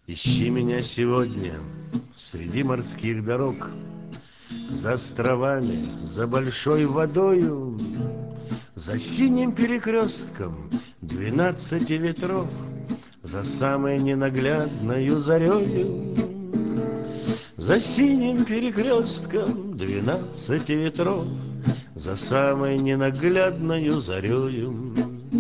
Ищи меня сегодня среди морских дорог, за островами, за большой водою, за синим перекрестком 12 ветров, за самой ненаглядною зарею. За синим перекрестком 12 ветров, за самой ненаглядною зарею.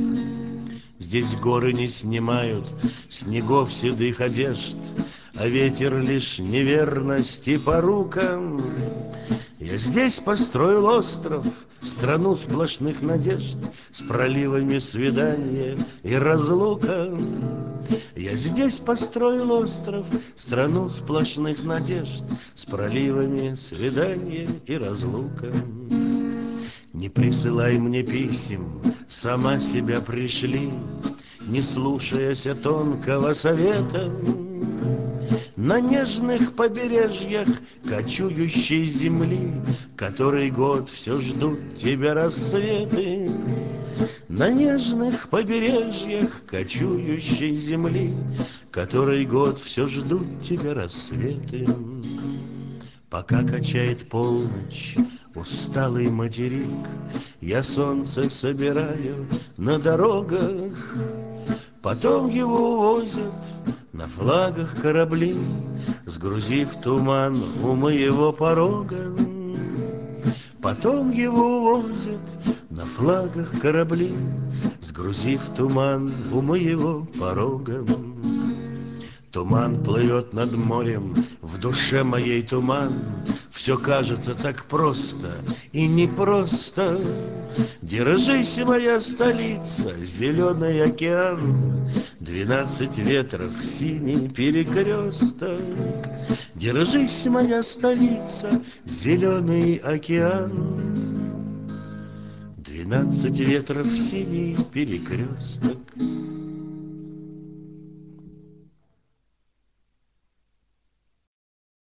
Здесь горы не снимают снегов седых одежд, а ветер лишь неверности порукам. Я здесь построил остров, страну сплошных надежд, с проливами свидания и разлука. Я здесь построил остров, страну сплошных надежд, с проливами свидания и разлука. Не присылай мне писем, сама себя пришли, не слушаясь тонкого совета. На нежных побережьях кочующей земли который год все ждут тебя рассветы. На нежных побережьях кочующей земли который год все ждут тебя рассветы. Пока качает полночь усталый материк, я солнце собираю на дорогах. Потом его увозят на флагах корабли, сгрузив туман у моего порога. Потом его увозят на флагах корабли, сгрузив туман у моего порога. Туман плывет над морем, в душе моей туман. Все кажется так просто и непросто. Держись, моя столица, зеленый океан, 12 ветров, синий перекресток. Держись, моя столица, зеленый океан, 12 ветров, синий перекресток.